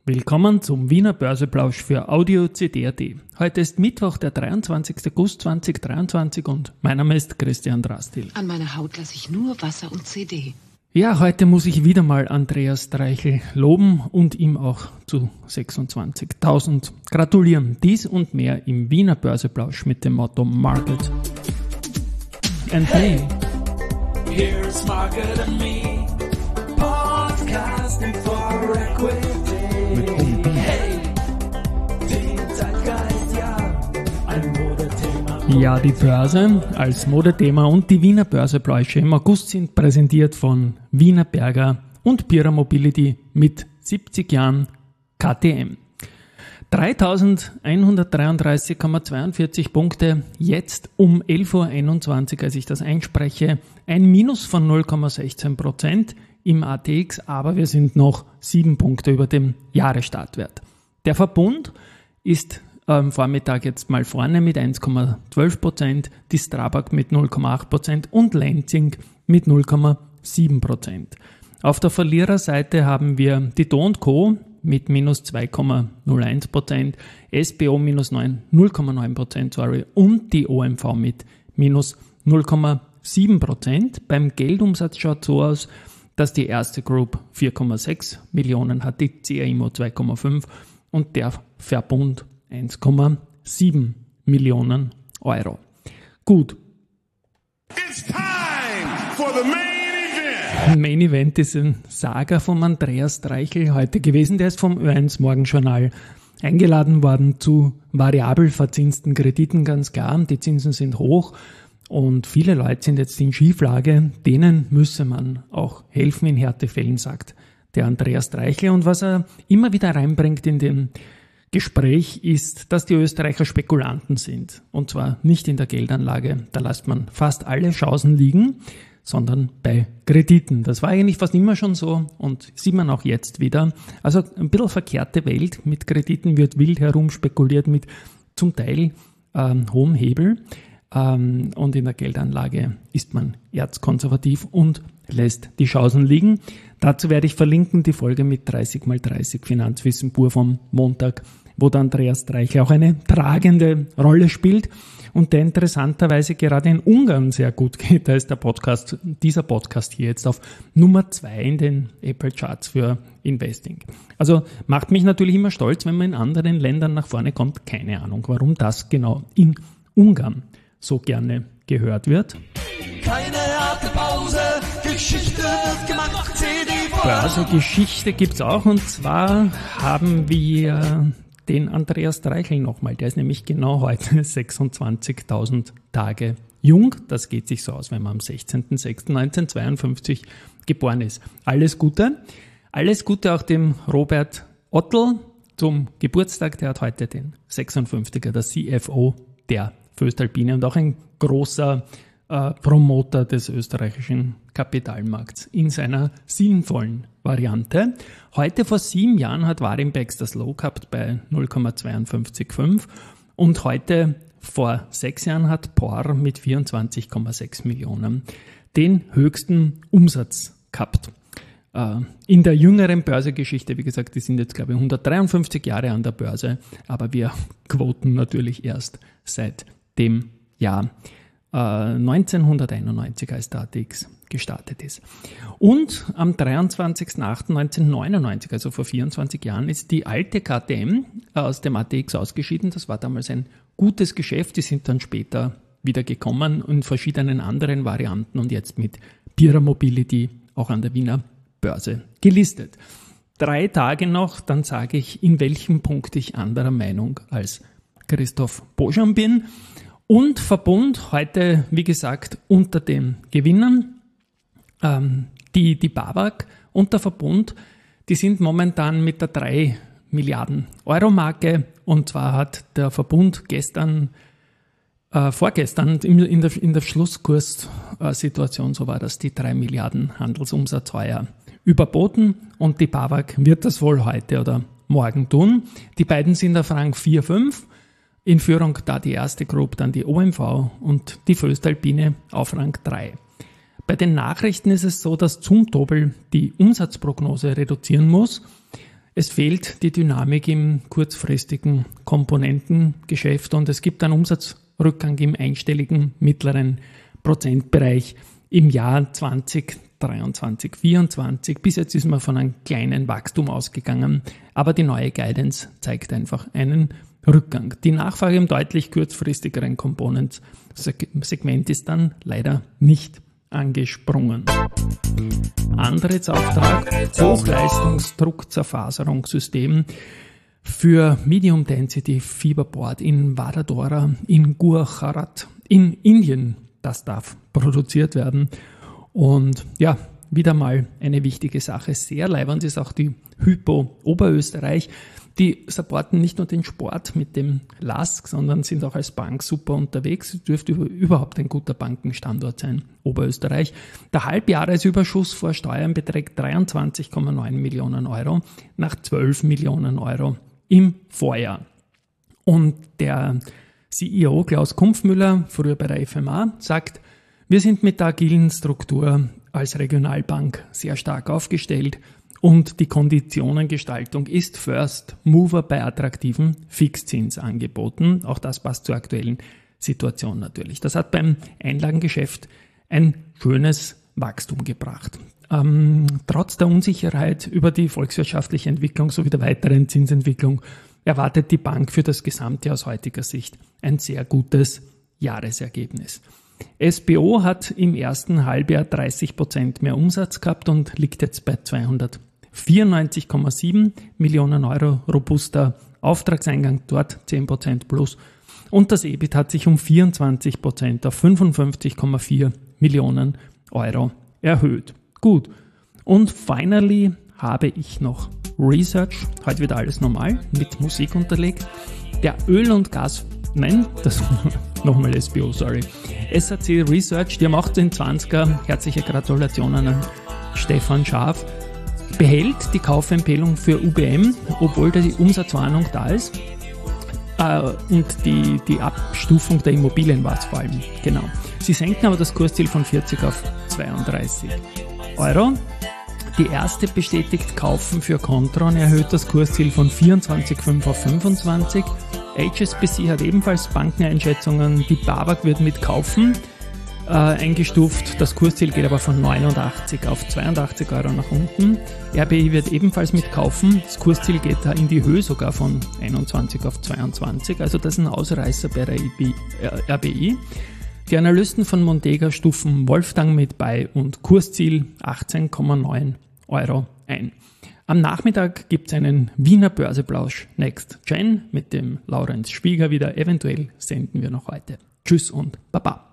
Willkommen zum Wiener Börseplausch für Audio CD.at. Heute ist Mittwoch, der 23. August 2023 und mein Name ist Christian Drastil. An meiner Haut lasse ich nur Wasser und CD. Ja, heute muss ich wieder mal Andreas Streichel loben und ihm auch zu 26.000 gratulieren. Dies und mehr im Wiener Börseplausch mit dem Motto Market and Me. Here's Market and Me, podcasting for equity. Hey, die Zeitgeist, ja, ein Modethema. Ja, die Börse als Modethema und die Wiener Börsepläusche im August sind präsentiert von Wienerberger und Pierer Mobility mit 70 Jahren KTM. 3.133,42 Punkte, jetzt um 11.21 Uhr, als ich das einspreche, ein Minus von 0,16% im ATX, aber wir sind noch 7 Punkte über dem Jahresstartwert. Der Verbund ist am Vormittag jetzt mal vorne mit 1,12%, die Strabag mit 0,8% und Lenzing mit 0,7%. Auf der Verliererseite haben wir die Do & Co. mit minus 2,01%, SBO minus 0,9%, und die OMV mit minus 0,7%. Beim Geldumsatz schaut so aus, dass die erste Group 4,6 Millionen hat, die CAIMO 2,5 und der Verbund 1,7 Millionen Euro. Gut. It's time for the main event. Main Event ist ein Saga von Andreas Streichel heute gewesen. Der ist vom Ö1 Morgenjournal eingeladen worden zu variabel verzinsten Krediten, ganz klar. Die Zinsen sind hoch und viele Leute sind jetzt in Schieflage. Denen müsse man auch helfen in Härtefällen, sagt der Andreas Streichel. Und was er immer wieder reinbringt in dem Gespräch ist, dass die Österreicher Spekulanten sind. Und zwar nicht in der Geldanlage. Da lässt man fast alle Chancen liegen, sondern bei Krediten. Das war eigentlich fast immer schon so und sieht man auch jetzt wieder. Also ein bisschen verkehrte Welt. Mit Krediten wird wild herumspekuliert mit zum Teil hohem Hebel. Und in der Geldanlage ist man erzkonservativ und lässt die Chancen liegen. Dazu werde ich verlinken die Folge mit 30x30 Finanzwissen pur vom Montag, wo der Andreas Streichel auch eine tragende Rolle spielt und der interessanterweise gerade in Ungarn sehr gut geht. Da ist dieser Podcast hier jetzt auf Nummer 2 in den Apple Charts für Investing. Also macht mich natürlich immer stolz, wenn man in anderen Ländern nach vorne kommt. Keine Ahnung, warum das genau in Ungarn so gerne gehört wird. Keine harte Pause, Geschichte wird gemacht, CD Börse-Geschichte gibt's auch, und zwar haben wir den Andreas Streichel nochmal. Der ist nämlich genau heute 26.000 Tage jung. Das geht sich so aus, wenn man am 16.06.1952 geboren ist. Alles Gute. Alles Gute auch dem Robert Ottl zum Geburtstag. Der hat heute den 56er, der CFO der Föstalpine und auch ein großer Promoter des österreichischen Kapitalmarkts in seiner sinnvollen Variante. Heute vor 7 Jahren hat Warimpex das Low gehabt bei 0,52,5 und heute vor 6 Jahren hat POR mit 24,6 Millionen den höchsten Umsatz gehabt. In der jüngeren Börsegeschichte, wie gesagt, die sind jetzt, glaube ich, 153 Jahre an der Börse, aber wir quoten natürlich erst seit dem Jahr 1991, als der ATX gestartet ist. Und am 23.08.1999, also vor 24 Jahren, ist die alte KTM aus dem ATX ausgeschieden. Das war damals ein gutes Geschäft. Die sind dann später wieder gekommen in verschiedenen anderen Varianten und jetzt mit Pierer Mobility auch an der Wiener Börse gelistet. 3 Tage noch, dann sage ich, in welchem Punkt ich anderer Meinung als Christoph Boschan bin. Und Verbund heute, wie gesagt, unter den Gewinnern. Die BAWAG und der Verbund, die sind momentan mit der 3 Milliarden Euro Marke. Und zwar hat der Verbund vorgestern in der Schlusskurssituation, so war das, die 3 Milliarden Handelsumsatz heuer überboten. Und die BAWAG wird das wohl heute oder morgen tun. Die beiden sind auf Rang 4, 5. In Führung da die erste Group, dann die OMV und die Föstalpine auf Rang 3. Bei den Nachrichten ist es so, dass Zumtobel die Umsatzprognose reduzieren muss. Es fehlt die Dynamik im kurzfristigen Komponentengeschäft und es gibt einen Umsatzrückgang im einstelligen mittleren Prozentbereich im Jahr 2023, 2024. Bis jetzt ist man von einem kleinen Wachstum ausgegangen, aber die neue Guidance zeigt einfach einen Rückgang. Die Nachfrage im deutlich kurzfristigeren Components-Segment ist dann leider nicht angesprungen. Antrittsauftrag, Hochleistungsdruckzerfaserungssystem für Medium Density Fiberboard in Vadodara in Gujarat in Indien. Das darf produziert werden. Und ja, wieder mal eine wichtige Sache. Sehr leibend ist auch die Hypo Oberösterreich. Die supporten nicht nur den Sport mit dem LASK, sondern sind auch als Bank super unterwegs. Es dürfte überhaupt ein guter Bankenstandort sein, Oberösterreich. Der Halbjahresüberschuss vor Steuern beträgt 23,9 Millionen Euro nach 12 Millionen Euro im Vorjahr. Und der CEO Klaus Kumpfmüller, früher bei der FMA, sagt, wir sind mit der agilen Struktur als Regionalbank sehr stark aufgestellt und die Konditionengestaltung ist First Mover bei attraktiven Fixzinsangeboten. Auch das passt zur aktuellen Situation natürlich. Das hat beim Einlagengeschäft ein schönes Wachstum gebracht. Trotz der Unsicherheit über die volkswirtschaftliche Entwicklung sowie der weiteren Zinsentwicklung erwartet die Bank für das Gesamtjahr aus heutiger Sicht ein sehr gutes Jahresergebnis. SBO hat im ersten Halbjahr 30% mehr Umsatz gehabt und liegt jetzt bei 294,7 Millionen Euro, robuster Auftragseingang, dort 10% plus. Und das EBIT hat sich um 24% auf 55,4 Millionen Euro erhöht. Gut. Und finally habe ich noch Research, heute wieder alles normal, mit Musik unterlegt. Der Öl- und Gas, nein, das nochmal SBO, sorry. SAC Research, der macht den 20er, herzliche Gratulationen an Stefan Schaaf, behält die Kaufempfehlung für UBM, obwohl die Umsatzwarnung da ist. Und die Abstufung der Immobilien war es vor allem, genau. Sie senken aber das Kursziel von 40 auf 32 Euro. Die erste bestätigt Kaufen für Kontron, erhöht das Kursziel von 24,5 auf 25. HSBC hat ebenfalls Bankeneinschätzungen. Die BAWAG wird mit Kaufen eingestuft. Das Kursziel geht aber von 89 auf 82 Euro nach unten. RBI wird ebenfalls mit Kaufen. Das Kursziel geht da in die Höhe sogar von 21 auf 22. Also das ist ein Ausreißer bei der RBI. Die Analysten von Montega stufen Wolfgang mit Buy und Kursziel 18,9 Euro ein. Am Nachmittag gibt es einen Wiener Börseplausch Next Gen mit dem Laurenz Spieger wieder. Eventuell senden wir noch heute. Tschüss und Baba.